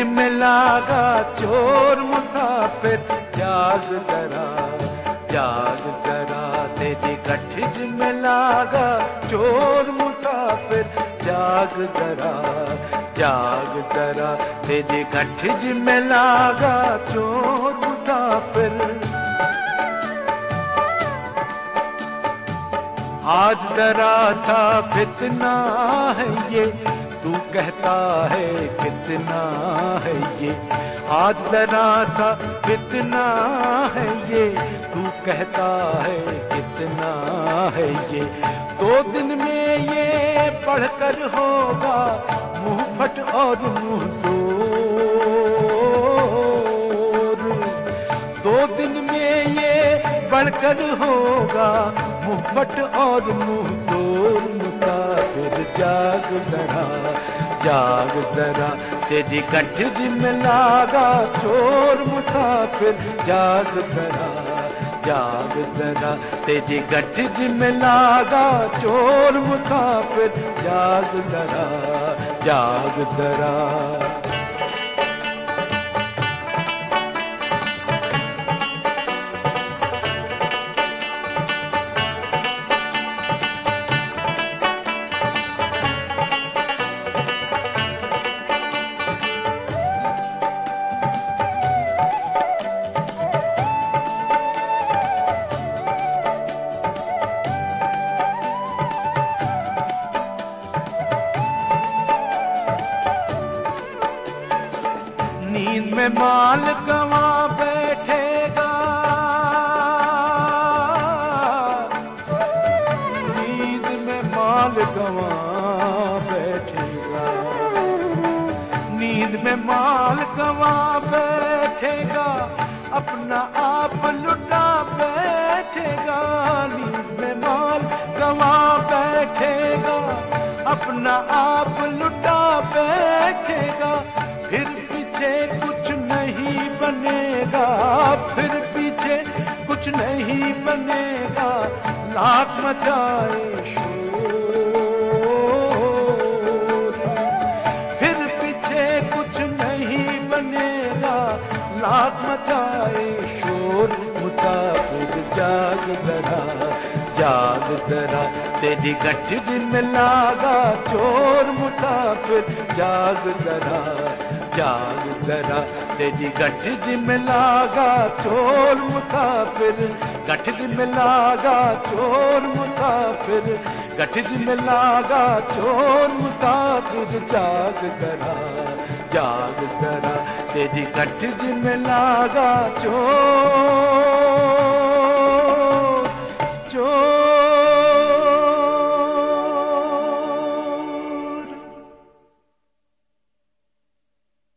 में लागा चोर मुसाफिर, जाग जरा तेरी गठिज में लागा चोर मुसाफिर, जाग जरा तेरी गठिज में लागा चोर मुसाफिर। आज जरा सा फितना है ये, तू कहता है कितना है ये। आज जरा सा फितना है ये, तू कहता है कितना है ये। 2 दिन में ये पढ़कर होगा मुंह फट और मुंह जोर। 2 दिन में ये बढ़कर होगा मुंह फट और मुंह जोर। मुसाफिर जाग जरा तेरी गठिज में लागा चोर मुसाफिर, जाग जरा तेरी गठिज में लागा चोर मुसाफिर, जाग जरा। नींद में माल गवा बैठेगा, नींद में माल गवा बैठेगा, नींद में माल गवा बैठेगा, अपना आप लुटा बैठेगा। नींद में माल गवा बैठेगा, अपना आप लुटा बैठेगा। फिर पीछे कुछ नहीं बनेगा, फिर पीछे कुछ नहीं बनेगा। लाख मचाए शोर, फिर पीछे कुछ नहीं बनेगा। लाख मचाए शोर। मुसाफिर जाग जरा तेरी गठिज में लागा चोर मुसाफिर, जाग जरा तेरी गठिज में लागा चोर मुसाफिर, गठिज में लागा चोर मुसाफिर, गठिज में लागा चोर मुसाफिर, जाग जरा तेरी गठिज में लागा चोर